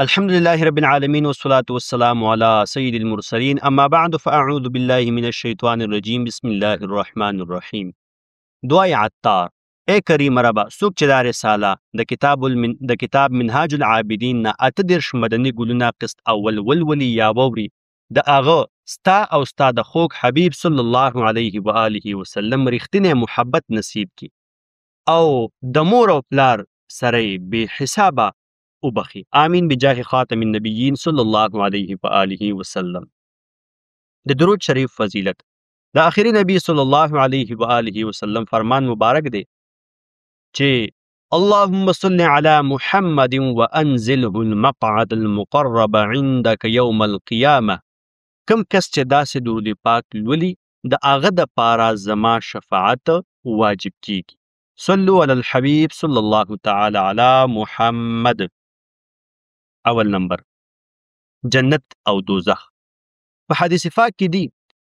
الحمد لله رب العالمين والصلاة والسلام على سيد المرسلين أما بعد فأعوذ بالله من الشيطان الرجيم بسم الله الرحمن الرحيم. دعای عطار اے کریم ربا څوک چې دا رساله د کتاب منهاج العابدین نه 38 مدني ګلونه قسط اول ولولي یا ووري د هغه ستا او ستا د خوږ حبیب صلی الله علیه و آله وسلم رښتینی محبت نصیب کی او د مور او پلار سره به حسابه وبخي آمین بجاه خاتم النبیین صلی الله علیه و آله وسلم. د درود شریف فضیلت د آخري نبی صلی الله علیه و آله وسلم فرمان مبارک دی چې اللهم صل علی محمد وانزله المقعد المقرب عندك يوم القيامه. کم کس چې داسې درود پاک لولي د هغه د پاره زما شفاعت واجب کیږي. صلوا علی الحبیب صلی الله تعالی علی محمد. اول نمبر جنت او دوزخ. په حدیث پاک کې دی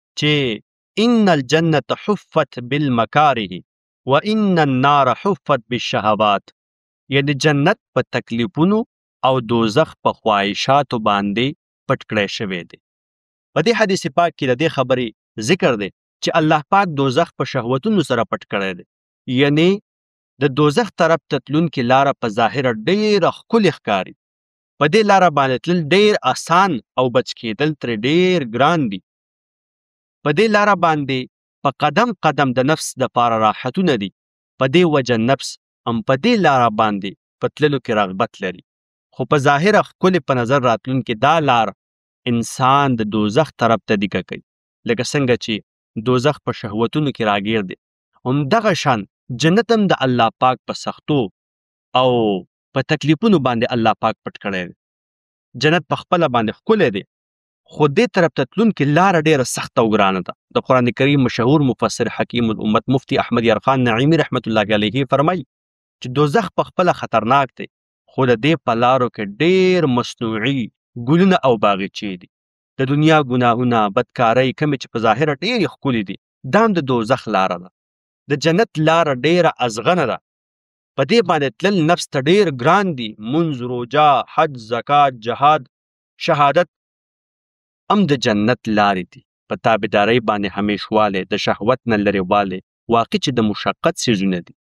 چې ان الجنة حفت بالمکاره وان النار حفت بالشهوات، یعنی جنت په تکلیفونو او دوزخ په خواهشاتو باندې پټ کړی شوی دی. په دې حدیث پاک کې د دې خبرې ذکر دی چې الله پاک دوزخ په شهوتونو سره پټ کړی دی، یعنی د دوزخ طرف ته تلونکې لاره په ظاهره ډېره ښکلې ښکاري. په دې لاره باندې تلل ډېر آسان او بچ کېدل ترې ډېر ګران دي. په دې لاره باندې په قدم قدم د نفس د پاره راحتونه دي. په دې وجه نفس هم په دې لاره باندې په تللو کې رغبت لري، خو په ظاهره ښکلې په نظر راتلونکې دا لار انسان د دوزخ طرف ته دیکه کوي، لکه څنګه چې دوزخ په شهوتونو کې راګیر دی. همدغه شان جنت هم د الله پاک په سختو او په تکلیفونو باندې الله پاک پټ کړی دی. جنت په خپله باندې ښکلی دی، خو دې طرف ته تلونکې لاره ډېره سخته او ګرانه ده. د قرآن کریم مشهور مفسر حکیم الامت مفتی احمد یارخان نعیمی رحمت الله علیه فرمایي چې دوزخ په خپله خطرناک دی، خو د دې په لارو کې ډېر مصنوعي ګلونه او باغچې دي. د دنیا ګناهونه، بدکارۍ کومې چې په ظاهره ډېرې ښکلې دي، دا هم د دوزخ لاره ده. د جنت لاره ډېره ازغنه ده، په دې باندې تلل نفس ته ډېر ګران دي. منځ، روژه، حج، زکات، جهاد، شهادت هم د جنت لارې دي. په تابعدارۍ باندې همیشوالی، د شهوت نه لرېوالی، واقع چې د مشقت څیزونه دي.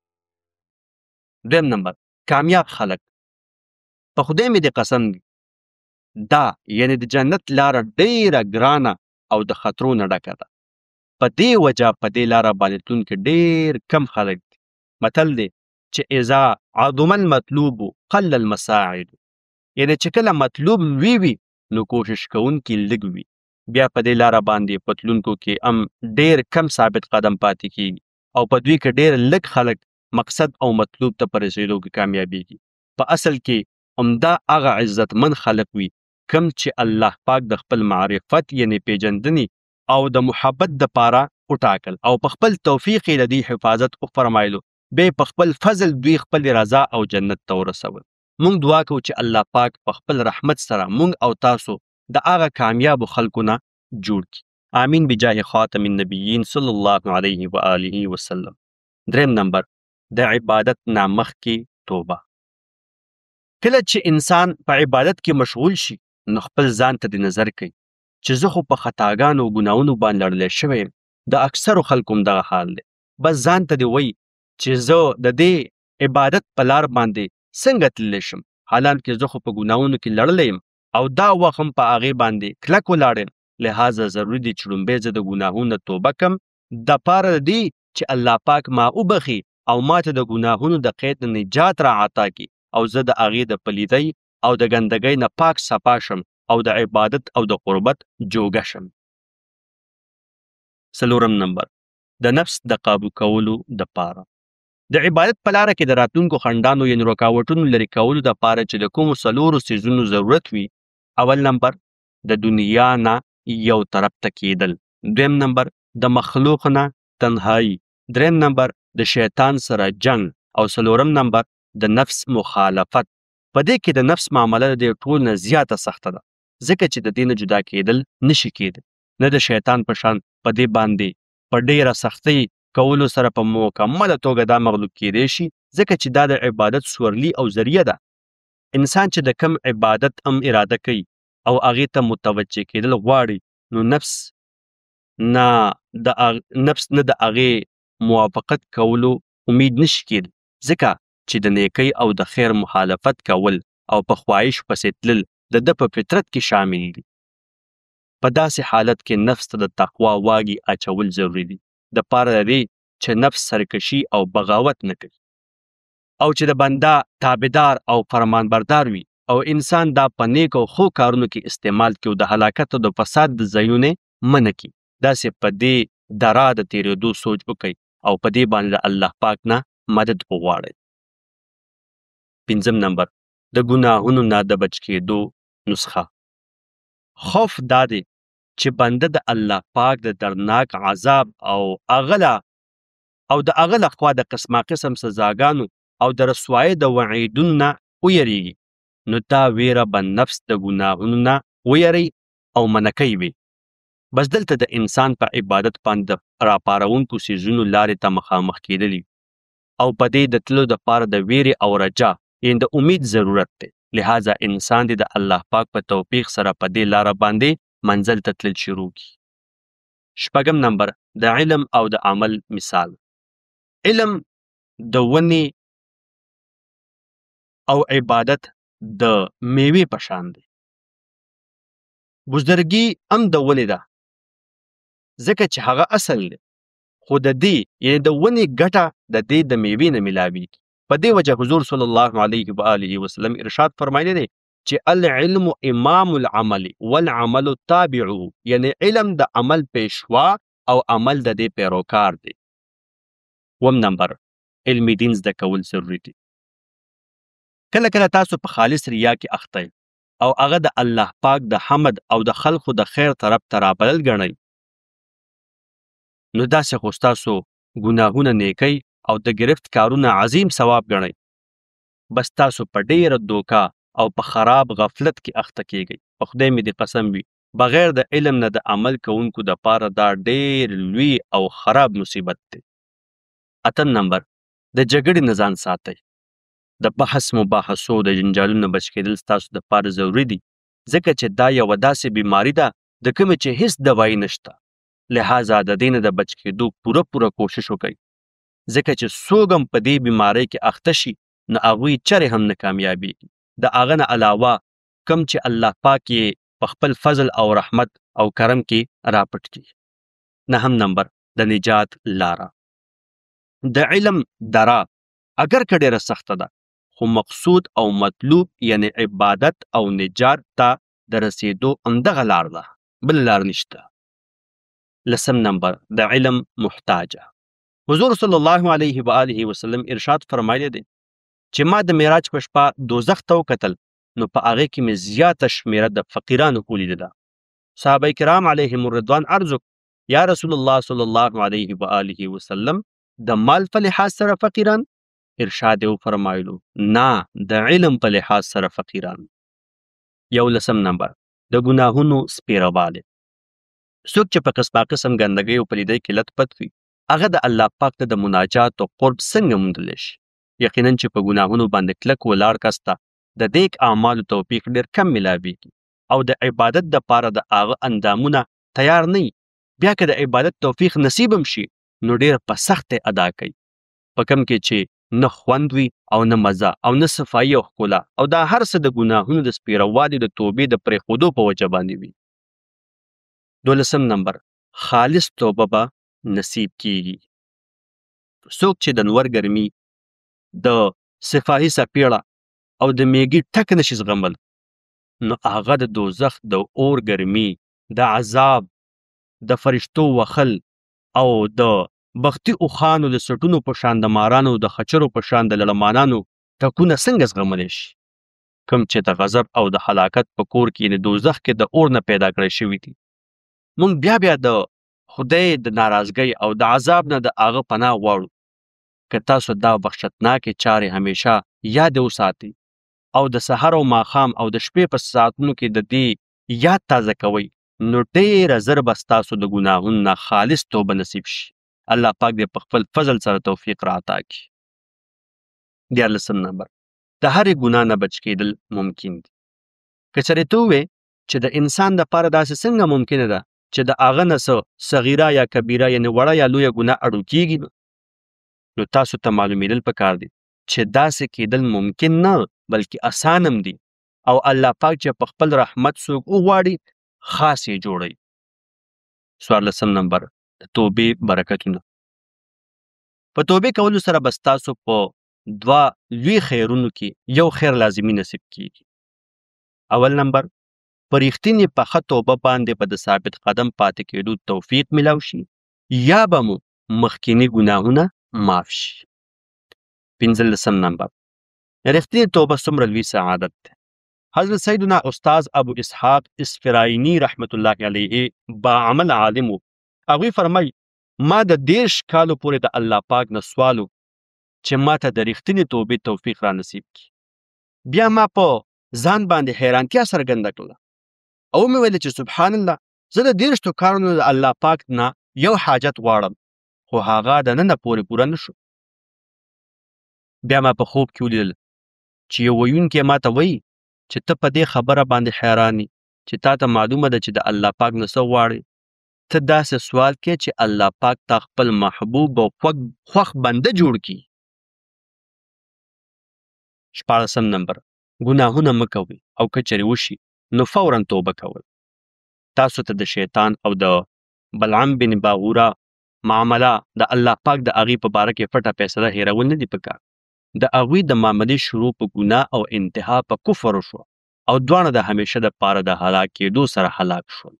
دویم نمبر کامیاب خلک. په خدای مې د قسم دی، دا یعنی د جنت لاره ډېره ګرانه او د خطرو نه ډکه ده. په دې وجه په دې لاره باندې تلونکي ډېر کم خلک دي. متل دی چې اذا عظم المطلوب قل المساعد، یعنی چې کله مطلوب لوی وي نو کوشش کوونکي لږ وي. بیا په دې لاره باندې په تلونکو کې هم ډېر کم ثابت قدم پاتې کېږي او په دوی کې ډېر لږ خلک مقصد او مطلوب ته په رسېدو کې کامیابېږي. په اصل کې همدا هغه عزتمن خلک وي کم چې الله پاک د خپل معرفت یعنی پیژندنې او د محبت دپاره وټاکل او په خپل توفیق یې د دې حفاظت وفرمایلو، بیا په خپل فضل دوی خپل رضا او جنت ته ورسول. مونږ دعا کوو چې الله پاک په خپل رحمت سره مونږ او تاسو د هغه کامیابو خلکو نه جوړ کړي. آمین بجاه خاتم النبیین صلی الله علیه و آله وسلم. دریم نمبر د عبادت نه مخکې توبه. کله چې انسان په عبادت کې مشغول شي نو خپل ځان ته د نظر کوي چې زه خو په خطاګانو او ګناهونو باندې لړلی شوی یم. د اکثرو خلکو هم دغه حال دی. بس ځان ته دی وایي چې زه د دې عبادت په لار باندې څنګه تللی شم، حالانکې زه خو په ګناهونو کې لړلی یم او دا وخت هم په هغې باندې کلک ولاړ یم. لهذا ضروري دی چې لومبی زه د ګناهونو توبه کم دپاره دی چې الله پاک ما وبخي او ماته د ګناهونو د قید نه نجات را عطا کړي او زه د هغې د پلیدۍ او د ګندګۍ نه پاک صفا شم او د عبادت او د قربت جوګه شم. څلورم نمبر د نفس د قابو کولو دپاره. د عبادت په لاره کې د راتلونکو خنډانو یعنې رکاوټونو لرې کولو دپاره چې د کومو څلورو څیزونو ضرورت وي. اول نمبر د دنیا نه یو طرف ته کېدل. دویم نمبر د مخلوق نه تنهایی. دریم نمبر د شیطان سره جنگ او څلورم نمبر د نفس مخالفت. په دې کې د نفس معامله د ټول نه زیاته سخته ده، ځکه چې د دې نه جدا کېدل نشي کېدل. نه د شیطان په شان په دې باندې په ډېره سختۍ کولو سره په مکمله توګه دا مغلوب کېدی شي، ځکه چې دا د عبادت سورلي او ذریعه ده. انسان چې د کم عبادت اراده کوي او هغې ته متوجه کېدل غواړي نو نفس نه د هغې موافقت کولو امید نشي کېدل، ځکه چې د نیکۍ او د خیر مخالفت کول او په خواهش پسې تلل د ده په فطرت کې شامل دي. په داسې حالت کې نفس ته د تقوا واګې اچول ضروري دي د پاره د دې چې نفس سرکشي او بغاوت نه کوي او چې د بنده تابعدار او فرمانبردار وي او انسان دا په نیک او ښو کارونو کې استعمال کړي او د هلاکت او د فساد د ځایونه منع کړي. داسې په دې درا د تېرېدو سوچ وکړي او په دې باندې د الله پاک نه مدد وغواړي. 5 نمبر د ګناهونو نه د بچ کېدو نسخه. خوف دا دی چې بنده د الله پاک د دردناک عذاب او د هغه لخوا د قسمه قسم سزاګانو او د رسوایۍ د وعیدونو نه ویریږي، نو دا ویره به نفس د ګناهونو نه ویری او منکۍ وي. بس دلته د انسان په عبادت باندې راپارونکو څیزونو لارې ته مخامخ کېدلی او په دې د تلو دپاره د ویرې او رجا یعنې د امید ضرورت دی. لہذا انسان دې د الله پاک په توفیق سره په دې لاره باندې منزل ته تلل شروع کړي. 6 نمبر د علم او د عمل مثال. علم د ونې او عبادت د میوې په شان دی. بزرګي هم د ونې ده ځکه چې هغه اصل دی، خو د دې یعنې د ونې ګټه د دې د میوې نه ملاویږي. په دې وجه حضور صلی الله علیه و آله وسلم ارشاد فرمایلی دی چې العلم امام العمل والعمل تابعه، یعنی علم د عمل پیشوا او عمل د دې پیروکار دی. 7 نمبر علمي دین زده کول ضروري دي. کله کله تاسو په خالص ریا کې اخته او هغه د الله پاک د حمد او د خلقو د خیر طرف ته رابلل ګڼئ، نو داسې خو ستاسو ګناهونه نیکۍ او د گرفت کارونه عظیم ثواب ګڼئ. بس تاسو په ډیره دوکه او په خراب غفلت کې اخته کیږئ. په خدای مې دې قسم وي بغیر د علم نه د عمل کوونکو د پاره دا ډیر لوی او خراب مصیبت دی. 8 نمبر د جګړې نه ځان ساتئ. د بحث مباحثو د جنجالونو بچ کېدل ستاسو د پاره ضروري دي ځکه چې دا یوه داسې بیماری ده د کومې چې هیڅ دوایي نشته. لہذا د دې نه د بچ کېدو پوره کوشش وکړئ ځکه چې څوک هم په دې بیمارۍ کې اخته شي نو هغوی چرې هم نه کامیابېږي. د هغه نه علاوه کم چې الله پاک یې په خپل فضل او رحمت او کرم کې راپټ کړي. 9 نمبر د نجات لاره. د علم دره اگر که ډېره سخته ده خو مقصود او مطلوب یعنی عبادت او نجات ته د رسیدو همدغه لار ده، بل لار نشته. 10 نمبر د علم محتاجه. حضور صلی الله علیه و آله وسلم ارشاد فرمایلی دی چې ما د معراج په شپه دوزخ ته وکتل نو په هغې کې مې زیاته شمیره د فقیرانو ولیدله. صحابه کرام علیهم الرضوان عرض وکړ یا رسول الله صلی الله علیه و آله وسلم د مال په لحاظ سره فقیران؟ ارشاد یې وفرمایلو نه، د علم په لحاظ سره فقیران. 11 نمبر د ګناهونو سپیروالی. څوک چې په قسمه قسم ګندګۍ او پلیدۍ کې لت پت وي هغه د الله پاک ته د مناجات او قرب څنګه موندلی شي؟ یقینا چې په ګناهونو باندې کلک ولاړ کس ته د نیک اعمالو توفیق ډېر کم ملاویږي او د عبادت دپاره د هغه اندامونه تیار نه وي. بیا که د عبادت توفیق نصیب هم شي نو ډېر په سخت ادا کوي، په کم کې چې نه خوند وي او نه مزه او نه صفایي او ښکلا، او دا هر څه د ګناهونو د سپیروالي د توبې د پرېښودو په وجه باندې وي. 12 نمبر خالص توبه به نصیب کیږي. څوک چې د نور ګرمي، د صفاهي څپېړه او د میږي ټک نشي زغمل نو هغه د دوزخ د اور ګرمي، د عذاب، د فرشتو وخل او د بختي اوښانو د سټونو په شان د مارانو د خچرو په شان د لړمانانو ټکونه څنګه زغملی شي؟ کوم چې د غضب او د هلاکت په کور کې د دوزخ کې د اور نه پیدا کړی شوي دي. مونږ بیا د خدای د ناراضګۍ او د عذاب نه د هغه پناه غواړو. که تاسو دا بخښتناکې چارې همیشه یاد وساتئ او د سحر او ماښام او د شپې په ساعتونو کې د دې یاد تازه کوئ نو ډېره زر به ستاسو د ګناهونو نه خالص توبه نصیب شي. الله پاک دې په خپل فضل سره توفیق راعطا کړي. 14 نمبر د هرې ګناه نه بچ کېدل ممکن دي. که چېرې ته ووې چې د انسان دپاره داسې څنګه ممکنه ده چې د هغه نه څه صغیره یا کبیره یعنې وړه یا لویه ګناه اړو کېږي، نو تاسو ته معلومېدل پکار دي چې داسې کېدل ممکن نه بلکې اسان هم دي، او الله پاک چې په خپل رحمت څوک وغواړي خاص یې جوړوي. 14 نمبر د توبې برکتونه. په توبې کولو سره به ستاسو په 2 لوی خیرونو کې یو خیر لازمي نصیب کېږي. اول نمبر، په رښتینې پخه توبه باندې به د ثابت قدم پاتې کېدو توفیق ملاو شي، یا به مو مخکینی ګناهونه معاف شي. 15 نمبر، رښتینې توبه څومره لوی سعادت ده. حضرت سیدنا استاذ ابو اسحاق اسفراینی رحمت الله علیه با عمل عالم و. هغوی فرمای ما د 30 کالو پورې د الله پاک نه سوالو چې ما ته د رښتینې توبې توفیق را نصیب کړي. بیا ما په ځان باندې حیرانتیا څرګنده کړله او مې ویل چې سبحان الله، زه د 30 کالونو د الله پاک نه یو حاجت غواړم، خو هغه د نن پورې پوره نشو. بیا ما په خوب کې ولیدل چې یو ویونکی ما ته وایي چې ته په دې خبره باندې حیرانی چې تا ته معلومه ده چې د الله پاک نه څه غواړې، ته داسې سوال کې چې الله پاک تا خپل محبوب او خوښ بنده جوړ کړي. 14 نمبر، ګناهونه مه کوئ او که چېرې وشي نو فوراً توبه کوئ. تاسو ته د شیطان او د بلعم بن باغوره معامله د الله پاک د هغې په باره کې پټه فیصله هېرول نه دي پکار. د هغوی د معاملې شروع په ګناه او انتها په کفر وشوه او دواړه د همیشه د پاره د هلاک کېدو سره هلاک شول.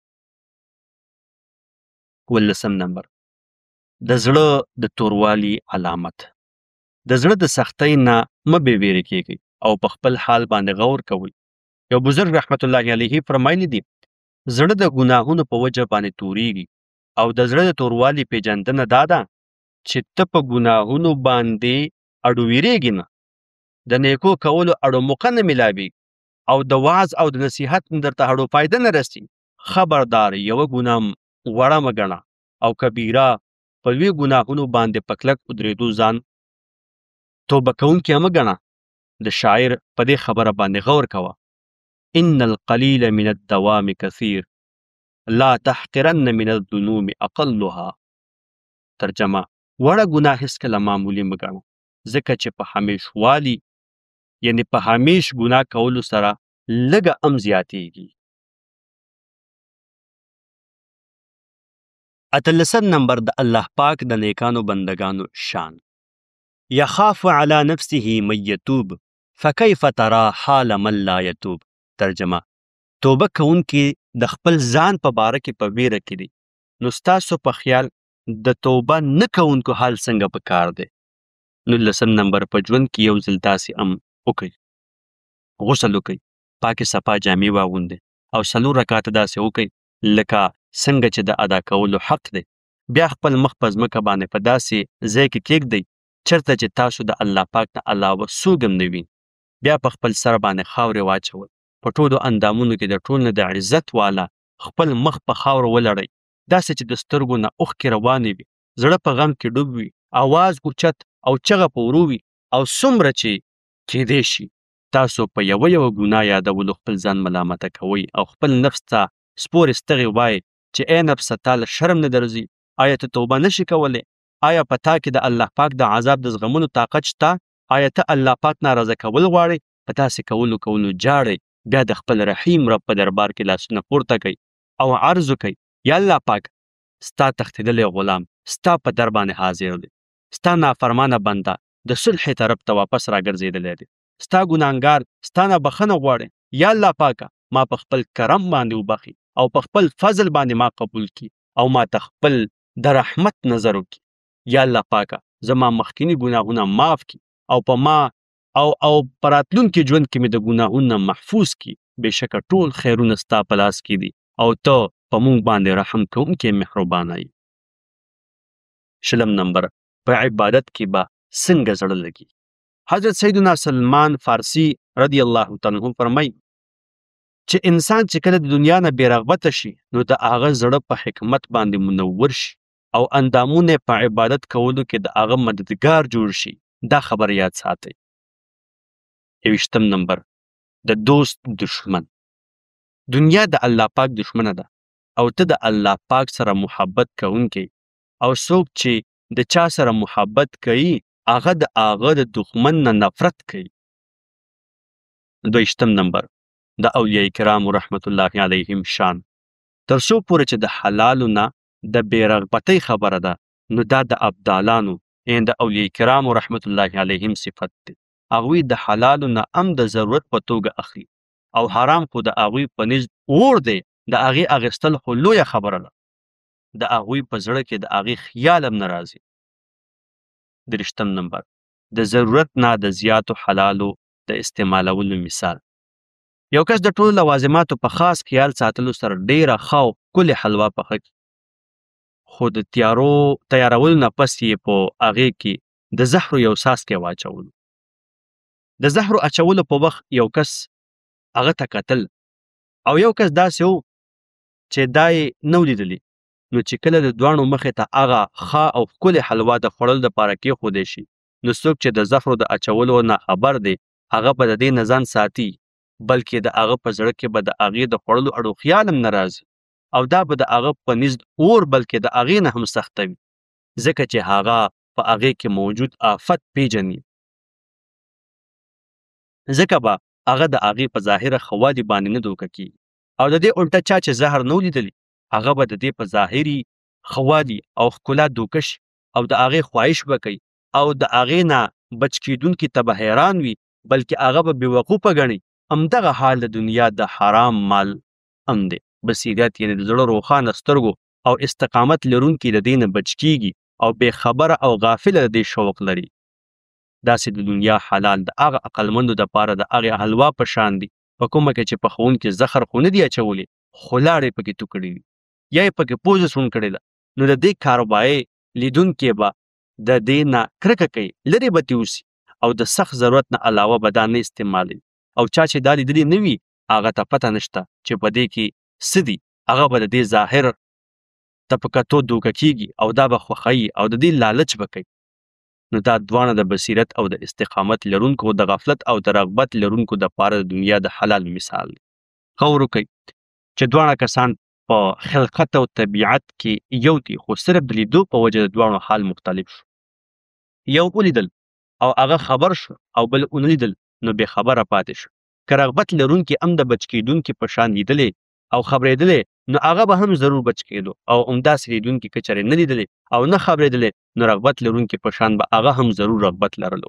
15 نمبر، د زړه د توروالي علامت. د زړه د سختۍ نه مه بې ویرې کېږئ او په خپل حال باندې غور کوئ. یو بزرګ رحمت الله علیه فرمایلی دي زړه د ګناهونو په وجه باندې توریږي او د زړه د توروالي پیژندنه دا ده چې ته په ګناهونو باندې اړو ویریږي نه، د نیکو کولو اړو موقع نه ملاوي او د وعظ او د نصیحت درته اړو فایده نه رسي. خبردار، یو ګناه وړه مه ګڼه او کبیره په لوی ګناهونو باندې په کلک ودرېدو ځان توبه کوونکی مه ګڼه. د شاعر په دې خبره باندې غور کوه، ان القلیل من الدوام کثیر لا تحقرن من الذنوب اقلها. ترجمه، وړه ګناه هیڅکله معمولي مه ګڼه ځکه چې په همیشوالي یعنی په همیش ګناه کولو سره لږه هم زیاتیږي. 18 نمبر، د الله پاک د نیکانو بندگانو شان. یخاف علی نفسه من یتوب فکیف ترى حال من لا یتوب. ترجمه، توبه کوونکی د خپل ځان په باره کې په ویره کې دی، نو ستاسو په خیال د توبه نه کوونکو حال څنګه په کار دی. 19 نمبر، په ژوند کې یو ځل داسې وکړئ، غسل وکړئ، پاکې صفا جامې واغوندئ او 4 رکعاته داسې وکړئ لکه څنګه چې د ادا کولو حق دی. بیا خپل مخ په ځمکه باندې په داسې ځای کې کېږدئ چېرته چې تاسو د الله پاک نه علاوه څوک هم نه وي. بیا په خپل سر باندې خاورې واچوئ، په ټولو اندامونو کې د ټول نه د عزت والا خپل مخ په خاورو ولړئ، داسې چې د سترګو نه اوښکې روانې وي، زړه په غم کې ډوب وي، اواز اوچت او چغه په ورو وي، او څومره چې کېدی شي تاسو په یوه ګناه یادولو خپل ځان ملامته کوئ او خپل نفس ته سپورې ستغې وایئ چې ای نفسه تا له شرم نه درځي؟ آیا ته توبه نشي کولی؟ آیا په تا کې د الله پاک د عذاب د زغملو طاقت شته؟ آیا ته الله پاک ناراضه کول غواړې؟ په تاسې کولو جاړئ، بیا د خپل رحیم رب په دربار کې لاسونه پورته کوئ او عرض وکئ یا الله پاک، ستا تښتېدلی غلام ستا په در باندې حاضر دی، ستا نافرمانه بنده د صلح طرف ته واپس راګرځېدلی دی، ستا ګناهګار ستا نه بخښنه غواړي. یا الله پاکه، ما په خپل کرم باندې وبخي او په خپل فضل باندې ما قبول کړي او ما ته خپل د رحمت نظر وکړي. یا الله پاکه، زما مخکینی ګناهونه معاف کړي او په ما او په راتلونکي ژوند کې مې د ګناهونو محفوظ کړي. بېشکه ټول خیرونه ستا په لاس کې دي او ته په موږ باندې رحم کوونکی مهربانه یې. 20 نمبر، په عبادت کې به څنګه زړه لګي. حضرت سیدنا سلمان فارسی رضی الله تعالی عنہ فرمایي چې انسان چې کله د دنیا نه بې رغبته شي نو د هغه زړه په حکمت باندې منور شي او اندامونه په عبادت کولو کې د هغه مددگار جوړ شي. دا خبر یاد ساتئ. 21 نمبر د دوست دشمن. دنیا د الله پاک دشمنه ده او ته د الله پاک سره محبت کوونکی او څوک چې د چا سره محبت کوي هغه د دښمن نه نفرت کوي. 22 نمبر د اولیاء کرام رحمت الله علیهم شان. تر څو پورې چې د حلالو نه د بې رغبتۍ خبره ده نو دا د ابدالانو د اولیاء کرام رحمت الله علیهم صفت دی. هغوی د حلالو نه هم د ضرورت په توګه اخلي او حرام خو د هغوی په نزد اور دی، د هغې اخیستل خو لویه خبره ده. د هغوی په زړه کې د هغې خیال هم نه راځي. 23 نمبر د ضرورت نه د زیاتو حلالو د استعمالولو مثال. یو کس د ټولو لوازماتو په خاص خیال ساتلو سره ډیره ښه او ښکلې حلوا پخه کړي، خو د تیارولو نه پس یې په هغې کې د زهرو یو څاڅکی واچولو. د زهرو اچولو په وخت یو کس هغه ته کتل او یو کس داسې و چې دا یې نه ولیدلي، نو چې کله د دواړو مخې ته هغه ښه او ښکلې حلوا د خوړلو دپاره کېښودی شي، نو څوک چې د زهرو د اچولو نه خبر دی هغه به د دې نه ځان ساتي، بلکې د هغه په زړه کې به د هغې د خوړلو اړو خیال هم نه راځي او دا به د هغه په نزد اور بلکې د هغې نه هم سخته وي، ځکه چې هغه په هغې کې موجود آفت پیژني، ځکه به هغه د هغې په ظاهره ښه والي باندې نه دوکه کېږي او د دې الټه چا چې زهر نه ولیدلي هغه به د دې په ظاهري ښه والي او ښکلا دوکه شي او د هغې خواهش به کوي او د هغې نه بچ کېدونکي ته به حیران وي، بلکې هغه به بېوقوفه ګڼي. همدغه حال د دنیا د حرام مال هم دی. بصیرت یعنې د زړه روښانه سترګو او استقامت لرونکي د دې نه بچ کېږي او بې خبره او غافله د دې شوق لري. داسې د دنیا حلال د هغه عقلمندو دپاره د هغې حلوا په شان دي په کومه کې چې پخوونکي زخر خو نه دي اچولې، خو لاړې پکې تو کړي دي یا یې پکې پوزه سون کړې ده، نو د دې کاروبایې لیدونکي به د دې نه کرکه کوي، لرې به ترې اوسي او د سخت ضرورت نه علاوه به دا نه استعمالوي او چا چې دا لیدلي نه وي هغه ته پته نشته چې په دې کې څه دي، هغه به د دې ظاهر ته په کتو دوکه کېږي او دا به خوښوي او د دې لالچ به کوي. نو دا دواړه د بصیرت او د استقامت لرونکو د غفلت او د رغبت لرونکو دپاره د دنیا د حلال مثال دی. غور وکئ چې دواړه کسان په خلقت او طبیعت کې یو دي، خو صرف د لیدو په وجه د دواړو حال مختلف شو. یو ولیدل او هغه خبر شو او بل ونه لیدل نو بې خبره پاتې شو. که رغبت لرونکي هم د بچ کېدونکي په شان لیدلې او خبرېدلې نو هغه به هم ضرور بچ کېدو او همداسې لیدونکي که چېرې نه لیدلې او نه خبرېدلې نو رغبت لرونکي په شان به هغه هم ضرور رغبت لرلو.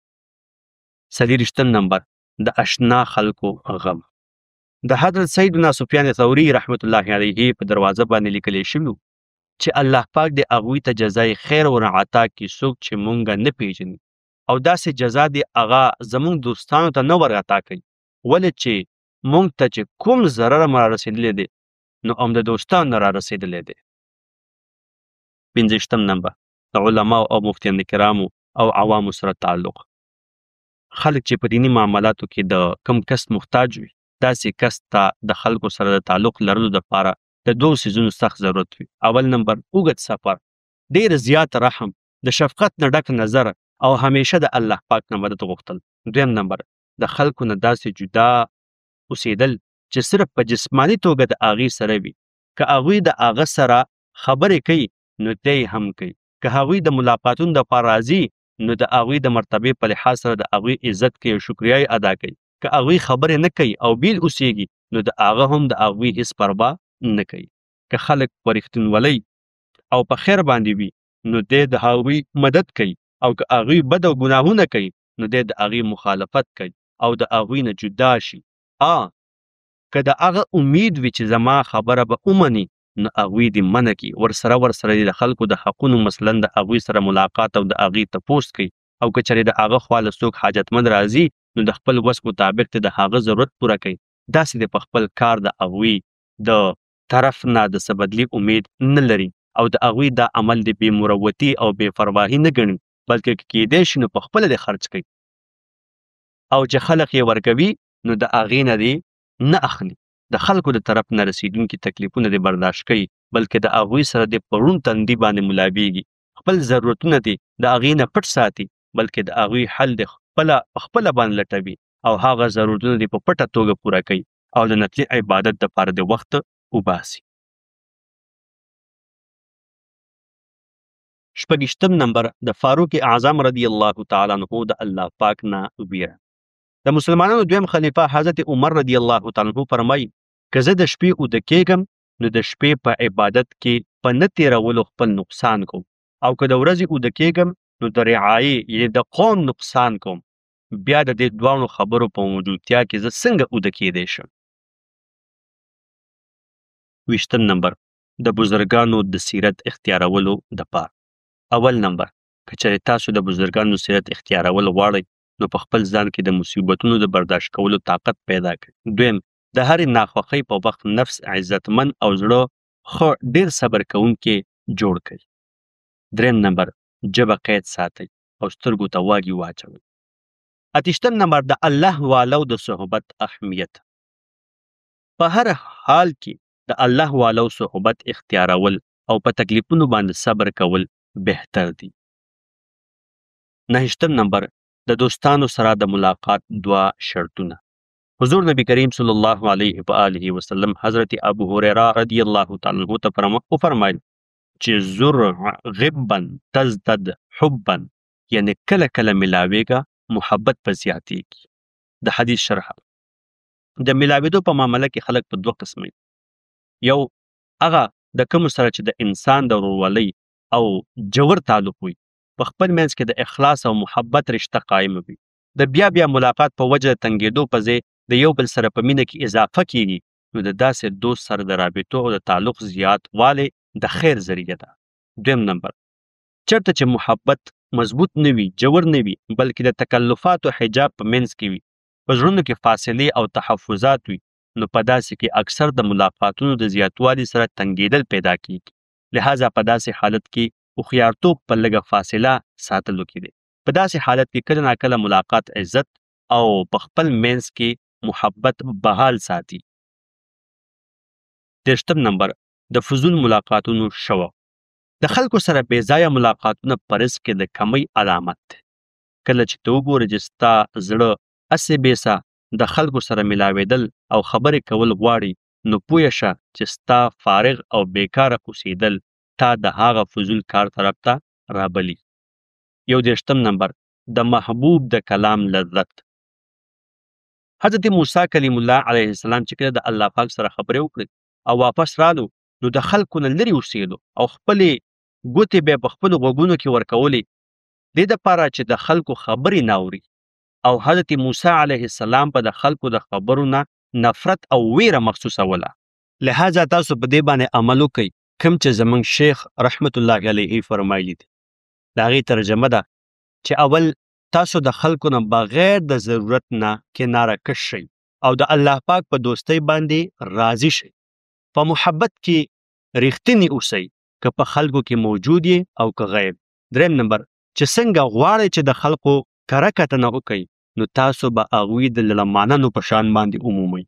23 نمبر د اشنا خلکو غم. د حضرت سیدنا سفیان ثوري رحمت الله علیه په دروازه باندې لیکلی شوي چې الله پاک دې هغوی ته جزای خیر ورعطا کړي څوک چې مونږ نه پیژني او داسې جزا دې هغه زمونږ دوستانو ته نه ورعطا کوي، ولې چې مونږ ته چې کوم ضرر را رسېدلی دی نو هم د دوستانو نه را رسېدلی دی. 25 نمبر د علماو او مفتیان کرامو او عوامو سره تعلق. خلک چې په دینی معاملاتو کې د کم کس محتاج وي داسې کس ته د خلکو سره د تعلق لرلو دپاره د دوو څیزونو سخت ضرورت وي. اول نمبر اوږد سفر، ډېر زیات رحم، د شفقت نه ډک نظر او همیشه د الله پاک نه مدد غوښتل. دویم نمبر د خلکو نه داسې جدا اوسېدل چې صرف په جسماني توګه د هغې سره وي. که هغوی د هغه سره خبرې کوي نو دی هم کوي، که هغوی د ملاقاتونو دپاره راځي نو د هغوی د مرتبې په لحاظ سره د هغوی عزت کوي او شکریه یې ادا کوي. که هغوی خبرې نه کوي او بیل اوسېږي نو د هغه هم د هغوی هېڅ پروا نه کوي. که خلک په رښتینولۍ او په خیر باندې وي نو دی د هغوی مدد کوي او که هغوی بد او ګناهونه کوي نو دی د هغوی مخالفت کوي او د هغوی نه جدا شي. که د هغه امید وي چې زما خبره به ومني نو هغوی دې منع کړي، ورسره د خلکو د حقونو مثلا د هغوی سره ملاقات او د هغې تپوس کوي او که چېرې د هغه خوا له څوک حاجتمند راځي نو د خپل وس مطابق د هغه ضرورت پوره کوي. داسې د په خپل کار د هغوی د طرف نه د څه بدلي امید نه لري او د هغوی دا عمل د بې مروتي او بې پرواهي نه ګڼي، بلکې کېدی شي نو په خپله د خرج کوي او چې خلک یې ورکوي نو د هغې نه دې نه اخلي. د خلکو د طرف نه رسیدونکي تکلیفونه دې برداشت کوي، بلکې د هغوی سره دې په روڼ تندي باندې ملابېږي. خپل ضرورتونه دې د هغې نه پټ ساتي، بلکې د هغوی حل دې خپله باندې لټوي او هغه ضرورتونه دې په پټه توګه پوره کوي او د نفلي عبادت دپاره د وخت وباسي. شپږیشتم نمبر د فاروق اعظم رضی الله تعالی عنہ د الله پاک نه ویره. د مسلمانانو دویم خلیفه حضرت عمر رضی الله تعالی عنہ فرمایي که زه د شپې اوده کېږم نو د شپې په عبادت کې په نه تېرولو خپل نقصان کوم او که د ورځې اوده کېږم نو د رعایې یعنې د قوم نقصان کوم. بیا د دې دواړو خبرو په موجودتیا کې زه څنګه اوده کېدی شم. 20 نمبر د بزرګانو د سیرت اختیارولو دپاره. اول نمبر که چېرې تاسو د بزرګانو سیرت اختیارول غواړئ نو په خپل ځان کې د مصیبتونو د برداشت کولو طاقت پیدا کړئ. دویم د هرې ناخوښۍ په وخت نفس عزتمن او زړه ښه ډېر صبر کوونکی جوړ کړئ. دریم نمبر ژبه قید ساتئ او سترګو ته واګې واچوئ. 28 نمبر د الله والو د صحبت اهمیت. په هر حال کې د الله والو صحبت اختیارول او په تکلیفونو باندې صبر کول بهتر دي. 29 نمبر د دوستانو سره د ملاقات دوا شرطونه. حضور نبی کریم صلی الله علیه و آله وسلم حضرت ابو هریره رضی الله تعالی عنہ ته فرمایل چې زر غبا تزدد حبا یعنی کله کله ملاویږه محبت په زیاتیږي. د حدیث شرح د ملاویدو په معامله کې خلک په دوه قسمه. یو هغه د کوم سره چې د انسان د ورورولۍ او جوړ تعلق وي په خپل منځ کې د اخلاص او محبت رشته قائم وي. د بیا ملاقات په وجه تنګېدو په ځای د یو بل سره په مینه کې اضافه کیږي نو د داسې دوست سره د رابطو او د تعلق زیاتوالی د خیر ذریعه ده. دویم نمبر چېرته چې محبت مضبوط نه وي جوړ نه وي بلکې د تکلفات او حجاب په منځ کې وي په زړونو کې فاصلې او تحفظات وي نو په داسې کې اکثر د ملاقاتونو د زیاتوالي سره تنګېدل پیدا کیږي. لہذا په داسې حالت کې هوښیارتوب په لږه فاصله ساتلو کې دی. په داسې حالت کې کله ناکله ملاقات عزت او په خپل منځ کې محبت بحال ساتي. 30 نمبر د فضول ملاقاتونو شوق. د خلکو سره بې ځایه ملاقاتونه په رزق کې د کمی علامت دی. کله چې ته وګورې چې ستا زړه هسې بېسه د خلکو سره ملاوېدل او خبرې کول غواړي نو پوه شه چې ستا فارغ او بیکاره اوسېدل تا د هغه فضول کار طرف ته رابلي. 31 نمبر د محبوب د کلام لذت. حضرت موسی کلیم الله علیه السلام چې کله د الله پاک سره خبرې وکړې او واپس رالو نو د خلکو نه لرې اوسېدو او خپلې ګوتې به په خپلو غوږونو کې ورکولې دې دپاره چې د خلکو خبرې نه اوري او حضرت موسی علیه السلام په د خلکو د خبرو نه نفرت او ویره محسوسوله. لہذا تاسو په دې باندې عمل وکئ کوم چې زمونږ شیخ رحمت الله علیه فرمایلی دي. د هغې ترجمه ده چې اول تاسو د خلکو نه بغیر د ضرورت نه کناره کش شئ او د الله پاک په دوستۍ باندې راضي شئ. په محبت کې رښتینی اوسئ که په خلکو کې موجود یې او که غیب. دریم نمبر چې څنګه غواړئ چې د خلکو کره کتنه وکئ نو تاسو به هغوی د لړمانانو په شان باندې عمومئ.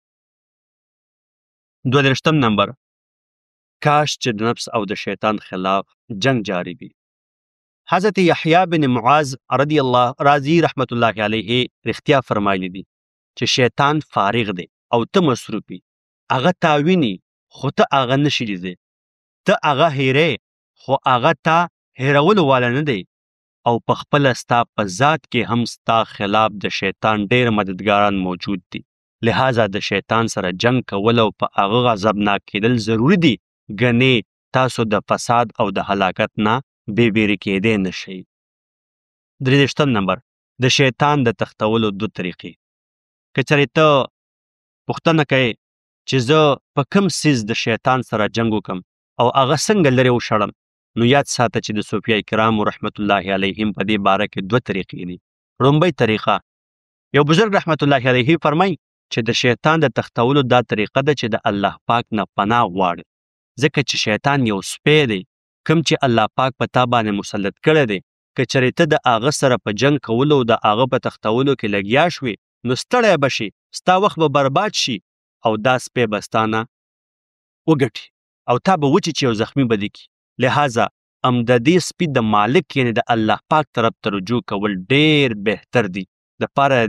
32 نمبر کاش چې د نفس او د شیطان خلاف جنگ جاری وي. حضرت یحیی بن معاذ رضی رحمت الله علیه رښتیا فرمایلی دي چې شیطان فارغ دی او ته مصروف یې. هغه تا ویني خو ته هغه نشي لیدی. ته هغه هیرې خو هغه تا هیرولو والا نه دی او په خپله ستا په ذات کې هم ستا خلاف د شیطان ډېر مددګاران موجود دي. لہذا د شیطان سره جنگ کول او په هغه غضبناک کېدل ضروري دي ګنې تاسو د فساد او د هلاکت نه بې بیرې کېدی نشئ. 33 نمبر د شیطان د تختولو 2 طریقې. که چېرې ته پوښتنه کوې چې زه په کوم څیز د شیطان سره جنګ وکم او هغه څنګه لرې وشړم نو یاد ساته چې د صوفیه کرامو رحمت الله علیهم په دې باره کې 2 طریقې دي. لومبۍ طریقه یو بزرګ رحمت الله علیه فرمایي چې د شیطان د تختولو دا طریقه ده چې د الله پاک نه پناه غواړي ځکه چې شیطان یو سپی دی کوم چې الله پاک په تا باندې مسلط کړی دی. که چېرې ته د هغه سره په جنګ کولو او د هغه په تختولو کې لګیا شوې نو ستړی به شي ستا وخت به برباد شي او دا سپی به ستا نه وګټي او تا به وچې چې یو زخمي به دې کړي. لہذا د دې سپي د مالک یعنې د الله پاک طرف ته رجوع کول ډېر بهتر دي د پاره دی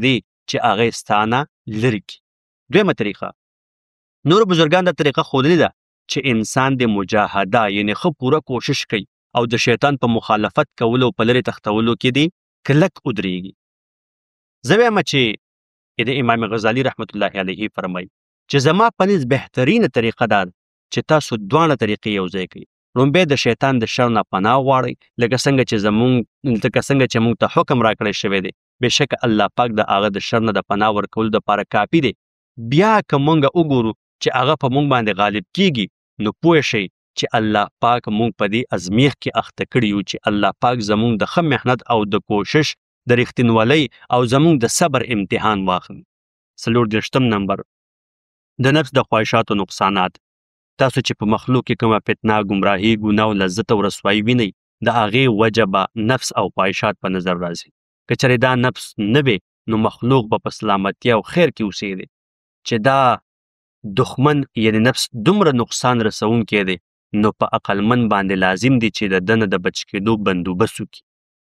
چې هغه ستانه لرې کړي. دویمه طریقه، نور بزرګان دا طریقه ښودلې ده چې انسان د مجاهده یعنی ښه پوره کوشش کوي او د شیطان په مخالفت کولو او په لرې تښتولو کې دی کلک ودرېږي. زه وایم چې د امام غزالی رحمت الله علیه فرمایي چې زما په نظر بهترینه طریقه دا چې تاسو دواړه طریقې یو ځای کړئ. لومبی د شیطان د شر نه پناه غواړئ، لکه څنګه چې موږ ته حکم راکړی شوی دی. بېشکه الله پاک د هغه د شر نه د پناه ورکولو دپاره کافي دی. بیا که موږ وګورو چې هغه په موږ باندې غالب کیږي، نو پوه شئ چې الله پاک موږ په دې ازمیښت کې اخته کړي یو چې الله پاک زموږ د ښه محنت او د کوشش د رښتینولۍ او زموږ د صبر امتحان واخلي. 34 نمبر، د نفس د خواهشاتو نقصانات. تاسو چې په مخلوق کې کومه فتنه، ګمراهي، ګناه او لذت او رسوایي وینئ، د هغې وجه به نفس او خواهشات په نظر راځي. که چېرې دا نفس نه وي، نو مخلوق به په سلامتیا او خیر کې اوسېږي. چې دا دښمن یعنی نفس دومره نقصان رسونکی دی، نو په عقلمند باندې لازم دی چې د ده نه د بچ کېدو بندوبست وکړي.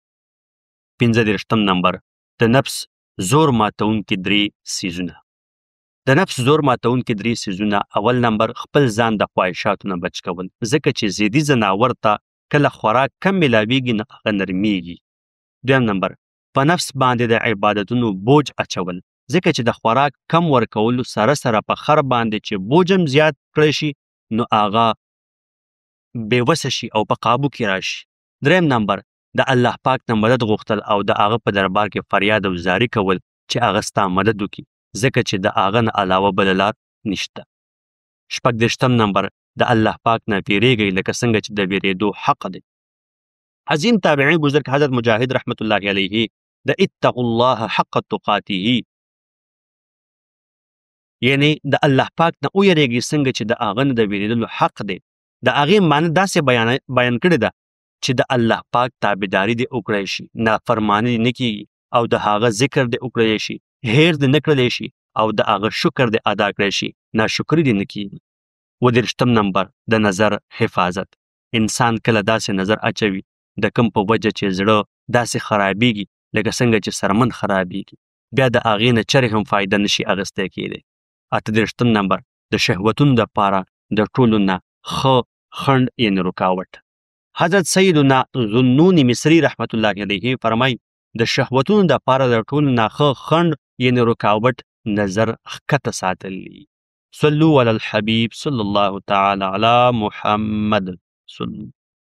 35 نمبر، د نفس زور ماتونکي 3 څیزونه. د نفس زور ماتونکي 3 څیزونه. اول نمبر، خپل ځان د خواهشاتو نه بچ کول، ځکه چې ضدي ځناور ته کله خوراک کم میلاویږي نو هغه نرمیږي. دویم نمبر، په نفس باندې د عبادتونو بوج اچول، ځکه چې د خوراک کم ورکولو سره سره په خر باندې چې بوج هم زیات کړی شي، نو هغه بېوسه شي او په قابو کې راشي. دریم نمبر، د الله پاک نه مدد غوښتل او د هغه په دربار کې فریاد او زاری کول چې هغه ستا مدد وکړي، ځکه چې د هغه نه علاوه بله لار نشته. 36 نمبر، د الله پاک نه ویریږئ لکه څنګه چې د ویرېدو حق دی. عظیم تابعی بزرگ حضرت مجاهد رحمت الله علیه د اتقوا الله حق تقاته، یعنی د الله پاک نه ویریږئ څنګه چې د هغه نه د ویرېدلو حق دی. د هغې معنی داسې بیان کړې ده چې د الله پاک تابعداري دې وکړی شي، نافرماني دې نه کېږي او د هغه ذکر دې وکړی شي، هیر دې نه کړلی شي او د هغه شکر دې ادا کړی شي، ناشکري دې نه کېږي. 30 نمبر، د نظر حفاظت. انسان کله داسې نظر اچوي د کوم په وجه چې زړه داسې خرابېږي لکه څنګه چې سرمن خرابېږي، بیا د هغې نه چرې هم فایده نشي اخیستی کېدی. 38 نمبر، د شهوتونو دپاره د ټولو نه ښه خنډ یعنې رکاوټ. حضرت سیدنا ذوالنون مصری رحمت الله علیه فرمایي د شهوتونو دپاره د ټولو نه ښه خنډ یعنې رکاوټ نظر ښکته ساتل دي. صلو علی الحبیب صلی الله تعالی علی محمد صلی